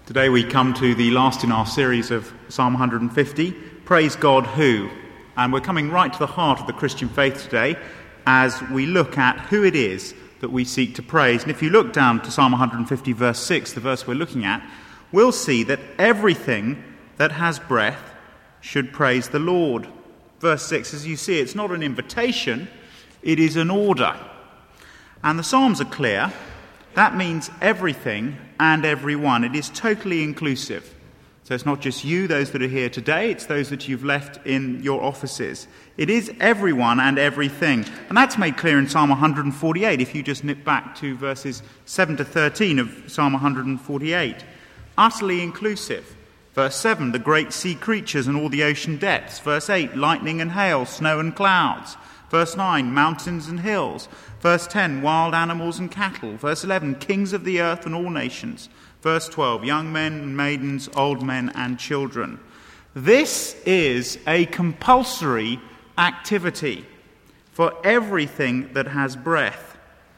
Today we come to the last in our series of Psalm 150, Praise God Who. And we're coming right to the heart of the Christian faith today as we look at who it is that we seek to praise. And if you look down to Psalm 150 verse 6, the verse we're looking at, we'll see that everything that has breath should praise the Lord. Verse 6, as you see, it's not an invitation, it is an order. And the Psalms are clear. That means everything and everyone. It is totally inclusive. So it's not just you, those that are here today, it's those that you've left in your offices. It is everyone and everything. And that's made clear in Psalm 148, if you just nip back to verses 7 to 13 of Psalm 148. Utterly inclusive. Verse 7, the great sea creatures and all the ocean depths. Verse 8, lightning and hail, snow and clouds. Verse 9, mountains and hills. Verse 10, wild animals and cattle. Verse 11, kings of the earth and all nations. Verse 12, young men and maidens, old men and children. This is a compulsory activity for everything that has breath.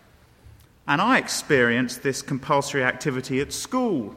And I experienced this compulsory activity at school.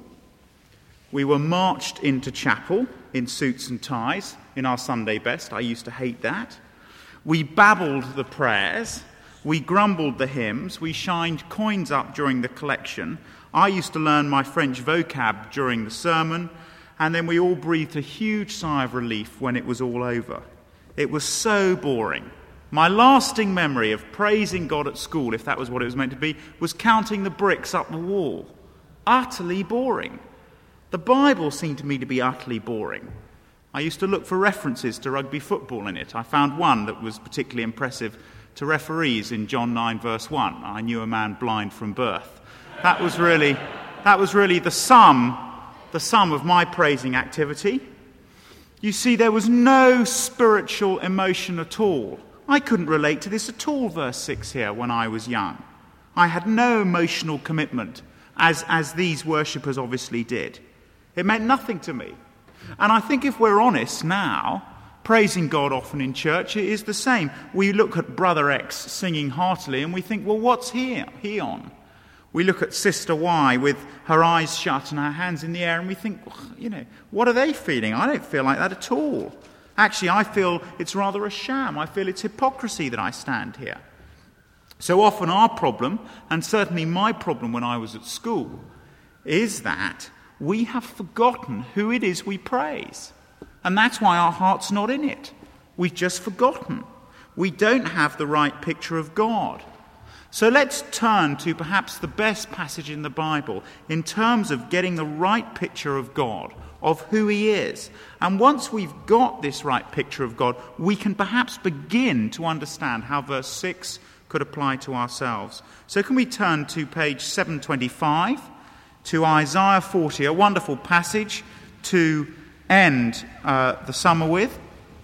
We were marched into chapel in suits and ties in our Sunday best. I used to hate that. We babbled the prayers, we grumbled the hymns, we shined coins up during the collection. I used to learn my French vocab during the sermon, and then we all breathed a huge sigh of relief when it was all over. It was so boring. My lasting memory of praising God at school, if that was what it was meant to be, was counting the bricks up the wall. Utterly boring. The Bible seemed to me to be utterly boring. I used to look for references to rugby football in it. I found one that was particularly impressive to referees in John 9 verse 1. I knew a man blind from birth. That was really the sum of my praising activity. You see, there was no spiritual emotion at all. I couldn't relate to this at all, verse 6 here, when I was young. I had no emotional commitment, as these worshippers obviously did. It meant nothing to me. And I think if we're honest now, praising God often in church, it is the same. We look at Brother X singing heartily and we think, well, what's he on? We look at Sister Y with her eyes shut and her hands in the air and we think, well, what are they feeling? I don't feel like that at all. Actually, I feel it's rather a sham. I feel it's hypocrisy that I stand here. So often our problem, and certainly my problem when I was at school, is that we have forgotten who it is we praise. And that's why our heart's not in it. We've just forgotten. We don't have the right picture of God. So let's turn to perhaps the best passage in the Bible in terms of getting the right picture of God, of who he is. And once we've got this right picture of God, we can perhaps begin to understand how verse 6 could apply to ourselves. So can we turn to page 725? To Isaiah 40, a wonderful passage to end the summer with.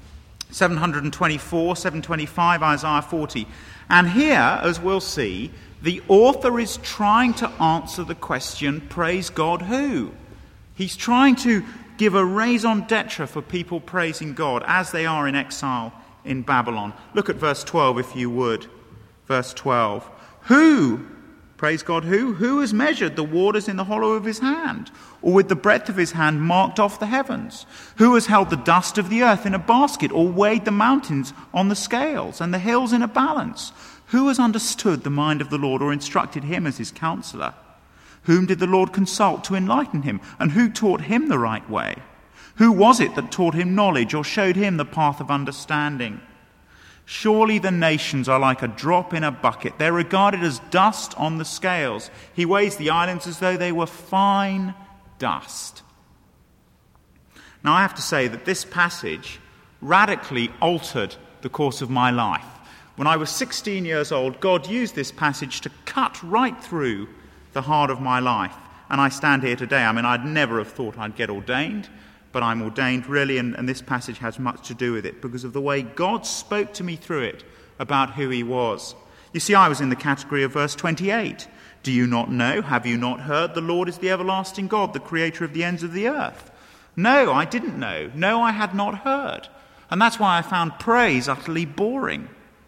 724, 725, Isaiah 40. And here, as we'll see, the author is trying to answer the question, praise God who? He's trying to give a raison d'etre for people praising God as they are in exile in Babylon. Look at verse 12 if you would. Verse 12. Who? Praise God who? Who has measured the waters in the hollow of his hand, or with the breadth of his hand marked off the heavens? Who has held the dust of the earth in a basket, or weighed the mountains on the scales, and the hills in a balance? Who has understood the mind of the Lord, or instructed him as his counselor? Whom did the Lord consult to enlighten him, and who taught him the right way? Who was it that taught him knowledge, or showed him the path of understanding? Surely the nations are like a drop in a bucket. They're regarded as dust on the scales. He weighs the islands as though they were fine dust. Now I have to say that this passage radically altered the course of my life. When I was 16 years old, God used this passage to cut right through the heart of my life. And I stand here today. I'd never have thought I'd get ordained. But I'm ordained, really, and this passage has much to do with it because of the way God spoke to me through it about who he was. You see, I was in the category of verse 28. Do you not know? Have you not heard? The Lord is the everlasting God, the creator of the ends of the earth. No, I didn't know. No, I had not heard. And that's why I found praise utterly boring.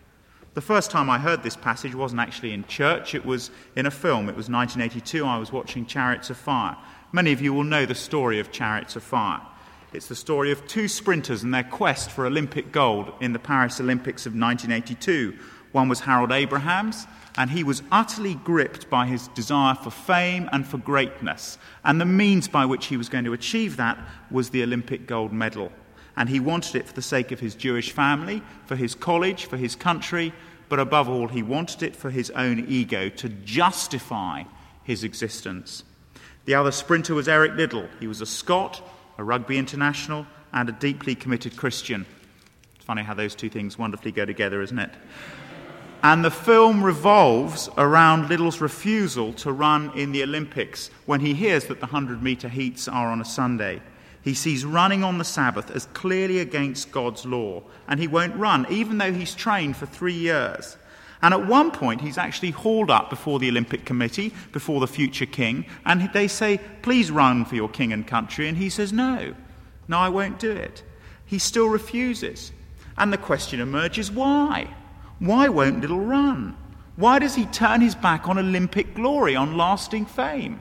The first time I heard this passage wasn't actually in church, it was in a film. It was 1982, I was watching Chariots of Fire. Many of you will know the story of Chariots of Fire. It's the story of two sprinters and their quest for Olympic gold in the Paris Olympics of 1982. One was Harold Abrahams, and he was utterly gripped by his desire for fame and for greatness. And the means by which he was going to achieve that was the Olympic gold medal. And he wanted it for the sake of his Jewish family, for his college, for his country, but above all, he wanted it for his own ego, to justify his existence. The other sprinter was Eric Liddell. He was a Scot, a rugby international, and a deeply committed Christian. It's funny how those two things wonderfully go together, isn't it? And the film revolves around Liddell's refusal to run in the Olympics when he hears that the 100-metre heats are on a Sunday. He sees running on the Sabbath as clearly against God's law, and he won't run, even though he's trained for 3 years. And at one point, he's actually hauled up before the Olympic Committee, before the future king, and they say, please run for your king and country, and he says, no, I won't do it. He still refuses. And the question emerges, why? Why won't Liddell run? Why does he turn his back on Olympic glory, on lasting fame?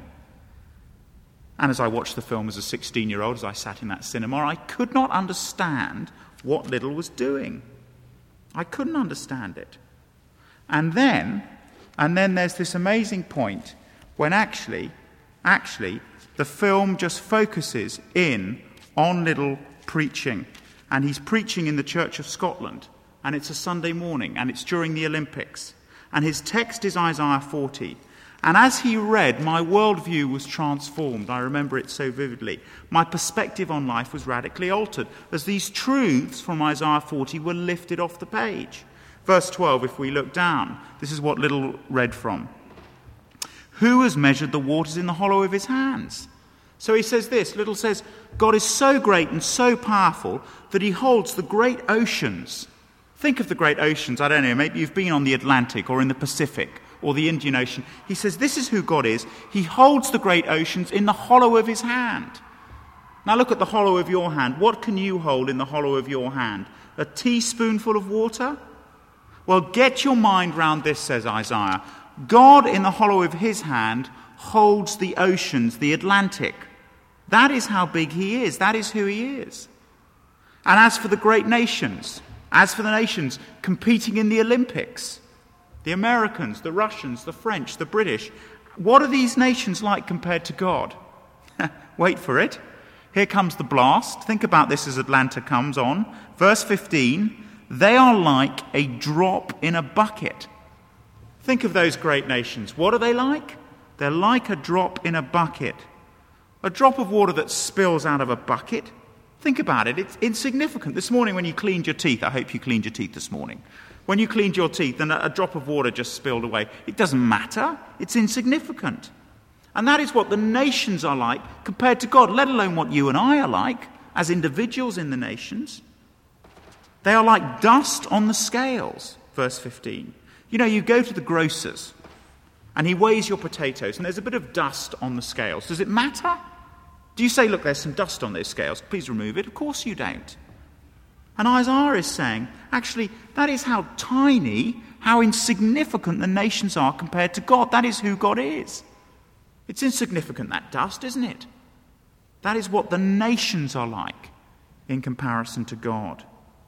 And as I watched the film as a 16-year-old, as I sat in that cinema, I could not understand what Liddell was doing. I couldn't understand it. And then there's this amazing point when actually the film just focuses in on Liddell preaching. And he's preaching in the Church of Scotland. And it's a Sunday morning, and it's during the Olympics. And his text is Isaiah 40. And as he read, my worldview was transformed. I remember it so vividly. My perspective on life was radically altered as these truths from Isaiah 40 were lifted off the page. Verse 12, if we look down, this is what Liddell read from. Who has measured the waters in the hollow of his hands? So he says this, Liddell says, God is so great and so powerful that he holds the great oceans. Think of the great oceans, I don't know, maybe you've been on the Atlantic or in the Pacific or the Indian Ocean. He says this is who God is. He holds the great oceans in the hollow of his hand. Now look at the hollow of your hand. What can you hold in the hollow of your hand? A teaspoonful of water? Well, get your mind round this, says Isaiah. God in the hollow of his hand holds the oceans, the Atlantic. That is how big he is. That is who he is. And as for the great nations, competing in the Olympics, the Americans, the Russians, the French, the British, what are these nations like compared to God? Wait for it. Here comes the blast. Think about this as Atlanta comes on. Verse 15, they are like a drop in a bucket. Think of those great nations. What are they like? They're like a drop in a bucket. A drop of water that spills out of a bucket. Think about it. It's insignificant. This morning when you cleaned your teeth, I hope you cleaned your teeth this morning. When you cleaned your teeth and a drop of water just spilled away, it doesn't matter. It's insignificant. And that is what the nations are like compared to God, let alone what you and I are like as individuals in the nations. They are like dust on the scales, verse 15. You know, you go to the grocer's and he weighs your potatoes and there's a bit of dust on the scales. Does it matter? Do you say, look, there's some dust on those scales, please remove it? Of course you don't. And Isaiah is saying, actually, that is how tiny, how insignificant the nations are compared to God. That is who God is. It's insignificant, that dust, isn't it? That is what the nations are like in comparison to God.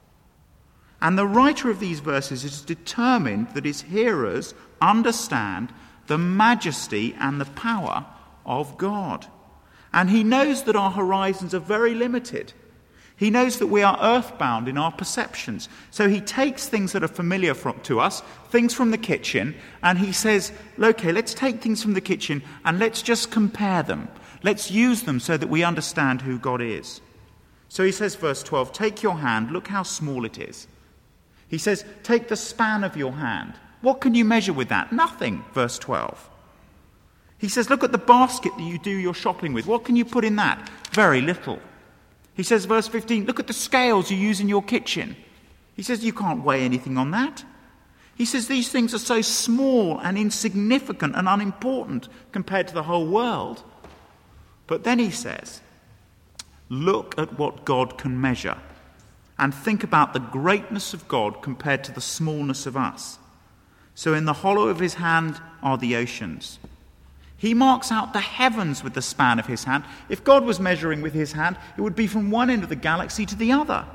And the writer of these verses is determined that his hearers understand the majesty and the power of God. And he knows that our horizons are very limited. He knows that we are earthbound in our perceptions. So he takes things that are familiar to us, things from the kitchen, and he says, okay, let's take things from the kitchen and let's just compare them. Let's use them so that we understand who God is. So he says, verse 12, take your hand, look how small it is. He says, take the span of your hand. What can you measure with that? Nothing, verse 12. He says, look at the basket that you do your shopping with. What can you put in that? Very little. He says, verse 15, look at the scales you use in your kitchen. He says, you can't weigh anything on that. He says, these things are so small and insignificant and unimportant compared to the whole world. But then he says, look at what God can measure. and think about the greatness of God compared to the smallness of us. So in the hollow of his hand are the oceans. He marks out the heavens with the span of his hand. If God was measuring with his hand, it would be from one end of the galaxy to the other.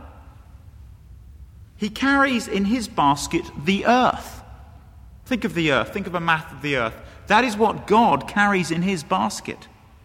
He carries in his basket the earth. Think of the earth. Think of a map of the earth. That is what God carries in his basket.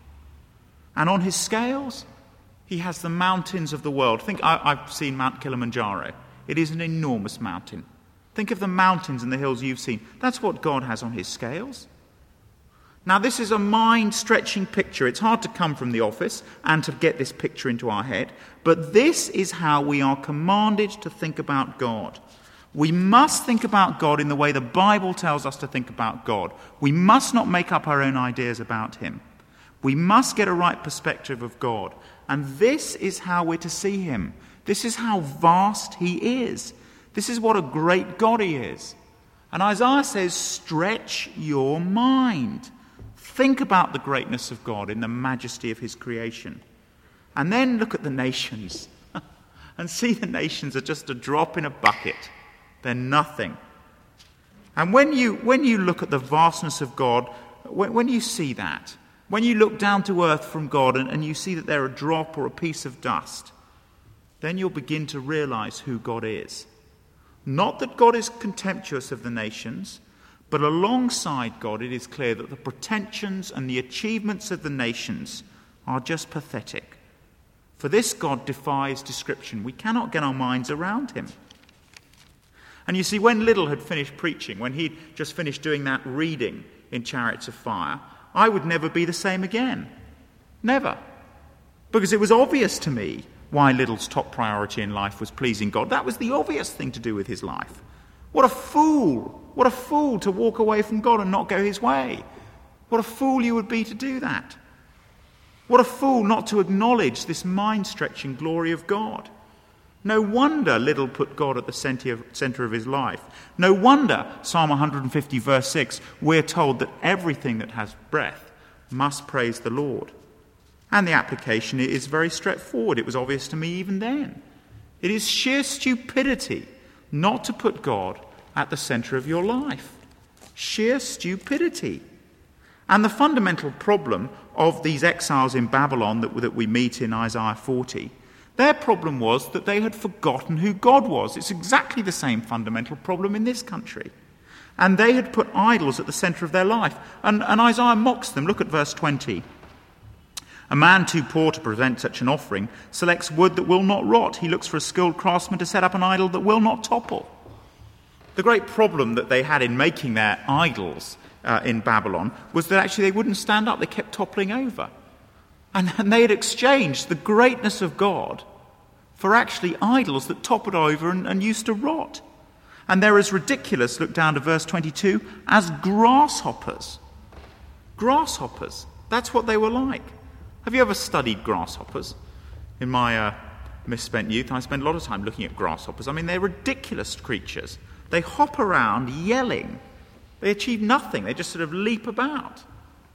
And on his scales, he has the mountains of the world. I've seen Mount Kilimanjaro. It is an enormous mountain. Think of the mountains and the hills you've seen. That's what God has on his scales. Now, this is a mind-stretching picture. It's hard to come from the office and to get this picture into our head. But this is how we are commanded to think about God. We must think about God in the way the Bible tells us to think about God. We must not make up our own ideas about him. We must get a right perspective of God. And this is how we're to see him. This is how vast he is. This is what a great God he is. And Isaiah says, stretch your mind. Think about the greatness of God in the majesty of his creation. And then look at the nations and see the nations are just a drop in a bucket. They're nothing. And when you look at the vastness of God, when you see that, when you look down to earth from God and you see that they're a drop or a piece of dust, then you'll begin to realize who God is. Not that God is contemptuous of the nations, but alongside God, it is clear that the pretensions and the achievements of the nations are just pathetic. For this God defies description. We cannot get our minds around him. And you see, when Liddell had finished preaching, when he'd just finished doing that reading in Chariots of Fire, I would never be the same again. Never. Because it was obvious to me why Liddell's top priority in life was pleasing God. That was the obvious thing to do with his life. What a fool! What a fool to walk away from God and not go his way. What a fool you would be to do that. What a fool not to acknowledge this mind-stretching glory of God. No wonder Liddell put God at the centre of his life. No wonder, Psalm 150 verse 6, we're told that everything that has breath must praise the Lord. And the application is very straightforward. It was obvious to me even then. It is sheer stupidity not to put God at the centre of your life. Sheer stupidity. And the fundamental problem of these exiles in Babylon that we meet in Isaiah 40, their problem was that they had forgotten who God was. It's exactly the same fundamental problem in this country. And they had put idols at the centre of their life. And Isaiah mocks them. Look at verse 20. A man too poor to present such an offering selects wood that will not rot. He looks for a skilled craftsman to set up an idol that will not topple. The great problem that they had in making their idols in Babylon was that actually they wouldn't stand up. They kept toppling over. And they had exchanged the greatness of God for actually idols that toppled over and used to rot. And they're as ridiculous, look down to verse 22, as grasshoppers. Grasshoppers. That's what they were like. Have you ever studied grasshoppers? In my misspent youth, I spent a lot of time looking at grasshoppers. I mean, they're ridiculous creatures. They hop around yelling. They achieve nothing. They just sort of leap about.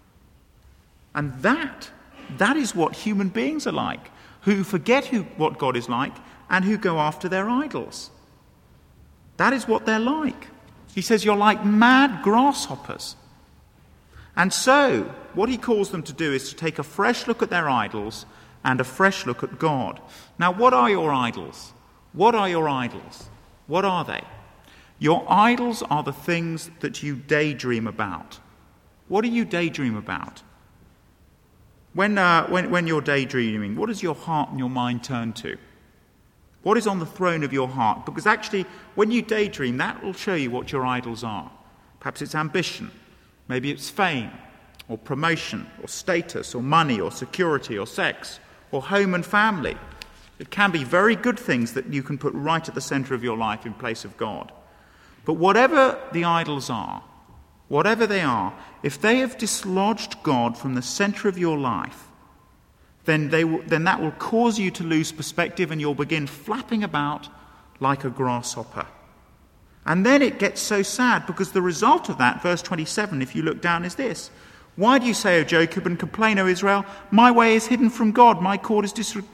And that is what human beings are like, who forget what God is like and who go after their idols. That is what they're like. He says, you're like mad grasshoppers. And so, what he calls them to do is to take a fresh look at their idols and a fresh look at God. Now, what are your idols? What are your idols? What are they? Your idols are the things that you daydream about. What do you daydream about? When you're daydreaming, what does your heart and your mind turn to? What is on the throne of your heart? Because actually, when you daydream, that will show you what your idols are. Perhaps it's ambition. Maybe it's fame, or promotion, or status, or money, or security, or sex, or home and family. It can be very good things that you can put right at the centre of your life in place of God. But whatever the idols are, whatever they are, if they have dislodged God from the centre of your life, then that will cause you to lose perspective and you'll begin flapping about like a grasshopper. And then it gets so sad because the result of that, verse 27, if you look down, is this. Why do you say, O Jacob, and complain, O Israel? My way is hidden from God. My cause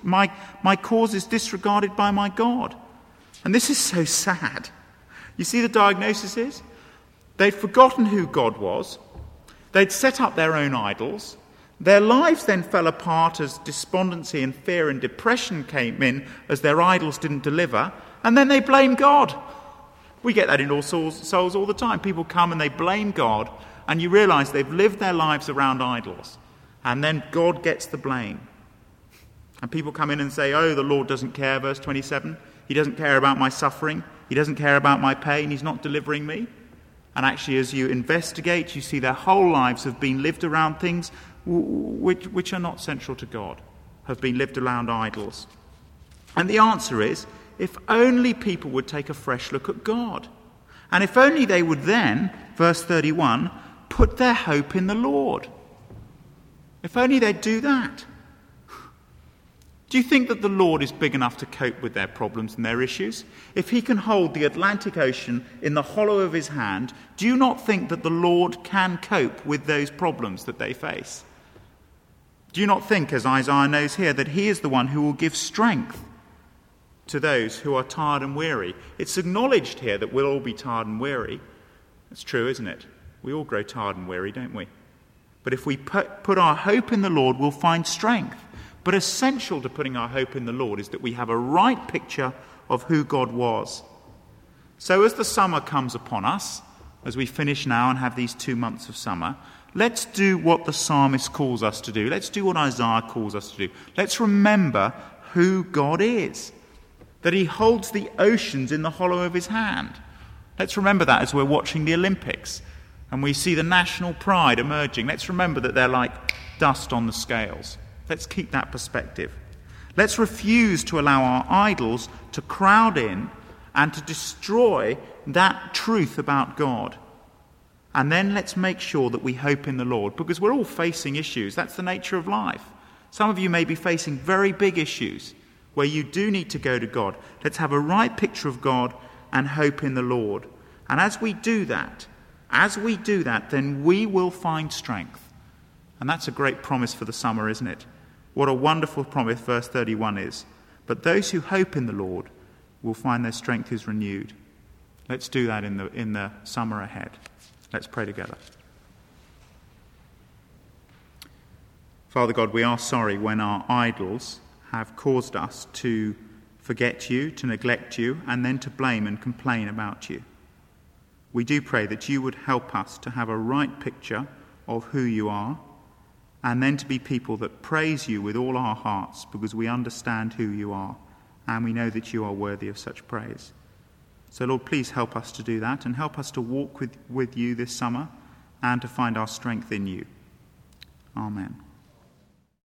is disregarded by my God. And this is so sad. You see the diagnosis is? They'd forgotten who God was. They'd set up their own idols. Their lives then fell apart as despondency and fear and depression came in as their idols didn't deliver. And then they blame God. We get that in all souls all the time. People come and they blame God, and you realise they've lived their lives around idols. And then God gets the blame. And people come in and say, oh, the Lord doesn't care, verse 27. He doesn't care about my suffering. He doesn't care about my pain. He's not delivering me. And actually, as you investigate, you see their whole lives have been lived around things which are not central to God, have been lived around idols. And the answer is, if only people would take a fresh look at God. And if only they would then, verse 31, put their hope in the Lord. If only they'd do that. Do you think that the Lord is big enough to cope with their problems and their issues? If he can hold the Atlantic Ocean in the hollow of his hand, do you not think that the Lord can cope with those problems that they face? Do you not think, as Isaiah knows here, that he is the one who will give strength to those who are tired and weary? It's acknowledged here that we'll all be tired and weary. That's true, isn't it? We all grow tired and weary, don't we? But if we put our hope in the Lord, we'll find strength. But essential to putting our hope in the Lord is that we have a right picture of who God was. So as the summer comes upon us, as we finish now and have these 2 months of summer, let's do what the psalmist calls us to do. Let's do what Isaiah calls us to do. Let's remember who God is, that he holds the oceans in the hollow of his hand. Let's remember that as we're watching the Olympics and we see the national pride emerging. Let's remember that they're like dust on the scales. Let's keep that perspective. Let's refuse to allow our idols to crowd in and to destroy that truth about God. And then let's make sure that we hope in the Lord, because we're all facing issues. That's the nature of life. Some of you may be facing very big issues where you do need to go to God. Let's have a right picture of God and hope in the Lord. And as we do that, then we will find strength. And that's a great promise for the summer, isn't it? What a wonderful promise verse 31 is. But those who hope in the Lord will find their strength is renewed. Let's do that in the summer ahead. Let's pray together. Father God, we are sorry when our idols have caused us to forget you, to neglect you, and then to blame and complain about you. We do pray that you would help us to have a right picture of who you are, and then to be people that praise you with all our hearts because we understand who you are and we know that you are worthy of such praise. So Lord, please help us to do that and help us to walk with you this summer and to find our strength in you. Amen.